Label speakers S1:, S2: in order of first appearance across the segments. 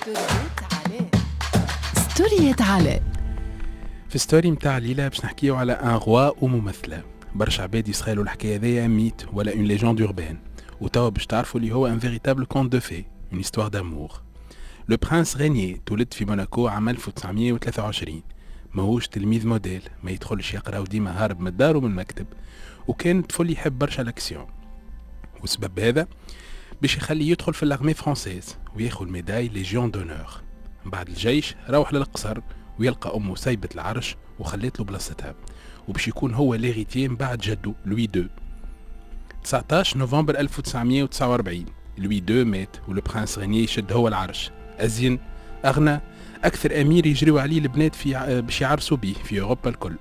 S1: ستوريات علاء.
S2: في ستوري متاع ليلى باش نحكيو على ان روا وممثله. برشا عباد يسخالوا الحكايه هذيا ميت ولا اون ليجوند اوربان، وتوا باش تعرفوا اللي هو ان فيريتابل كونت دو في، اون هيستوار دامور. لو برانس غينيي تولد في موناكو عام 1923. ماهوش تلميذ موديل، ما يدخلش يقرا وديما هارب من الدار ومن المكتب، وكان طفل يحب برشا لاكسيون، وسبب هذا باش يخليه يدخل في الارمي فرانسيز وياخذ ميداي ليجيون دونور. بعد الجيش روح للقصر ويلقى امه سايبه العرش وخليت له بلاصتها، وباش يكون هو ليغيتيه بعد جدو لوي دو. 19 نوفمبر 1949 لوي دو مات، ولو برانس غيني يشد هو العرش، ازين اغنى اكثر امير يجريو عليه البنات في باش يعرسوا بيه في اوروبا الكل.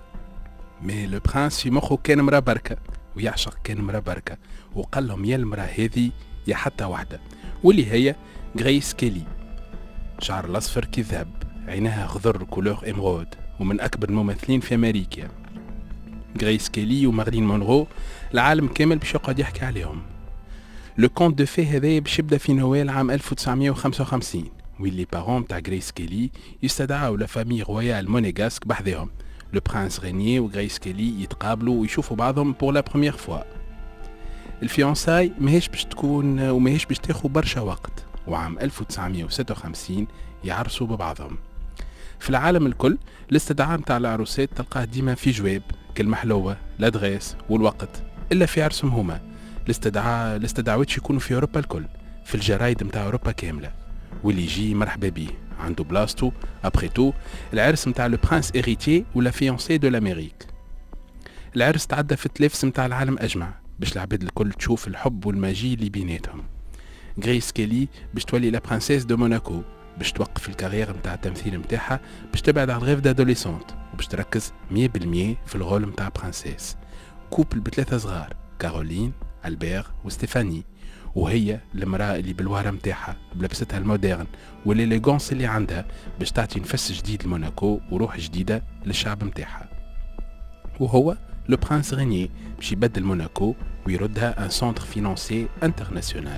S2: مي لو برانس في مخه كان مرا بركه، ويعشق كان مرا بركه، وقال لهم يا المرا هذه يا حتى واحده، واللي هي غريس كيلي. شعر الاصفر كذاب، عينها خضر كولور امرود، ومن اكبر الممثلين في امريكا. غريس كيلي ومارلين مونرو العالم كامل باش يقعد يحكي عليهم. لو كونت دو في هذايا باش يبدا في نويل عام 1955، واللي بارون تاع غريس كيلي يستدعوا لفامي رويال مونيغاسك بحذاهم. لو برانس غيني وغريس كيلي يتقابلوا ويشوفوا بعضهم بور لا بروميير فوا. الفيونساي ماهيش باش تكون وماهيش باش تاخذ برشا وقت، وعام 1956 يعرسوا ببعضهم. في العالم الكل الاستدعاء متاع العروسات تلقاه ديما في جواب، كلمة حلوة، الادغيس والوقت، الا في عرسهم هما. الاستدعاوات يكونوا في اوروبا الكل، في الجرايد متاع اوروبا كاملة، واللي يجي مرحبا بيه عنده بلاصتو. ابري تو العرس متاع لو برانس هيريتيي ولا فيونسي دو لامريك. العرس تعدى في التلفز متاع العالم اجمع باش العباد الكل تشوف الحب والماجي اللي بيناتهم. غريس كيلي باش تولي لا برانسيس دو موناكو، باش توقف الكارير متاع التمثيل متاعها، باش تبعد على الغيف دادوليسونت، وباش تركز 100% في الغول متاع برانسيس. كوبل بثلاثة صغار، كارولين، ألبير وستيفاني، وهي المرأة اللي بالوهرة متاعها بلبستها المودرن والإليغونس اللي عندها باش تعطي نفس جديد لموناكو وروح جديدة للشعب متاعها. وهو لو برانس غيني باش يبدل موناكو ويردها ان سونتر فينانسي انترناسيونال.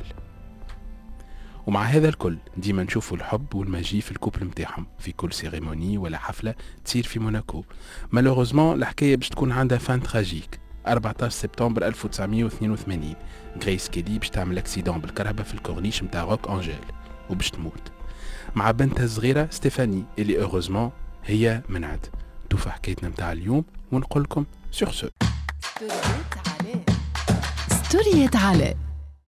S2: ومع هذا الكل ديما نشوفوا الحب والماجي في الكوبل متاعهم في كل سيريموني ولا حفلة تصير في موناكو. مالوغوزمون الحكاية باش تكون عندها فان تراجيك. 14 سبتمبر 1982 غريس كيلي باش تعمل اكسيدون بالكرهبة في الكورنيش متاع روك انجيل وباش تموت، مع بنتها الصغيرة ستيفاني اللي اوغوزمون هي منعد. توفى حكايتنا متاع اليوم ونقول لكم سور سو.
S1: ستوريات علاء.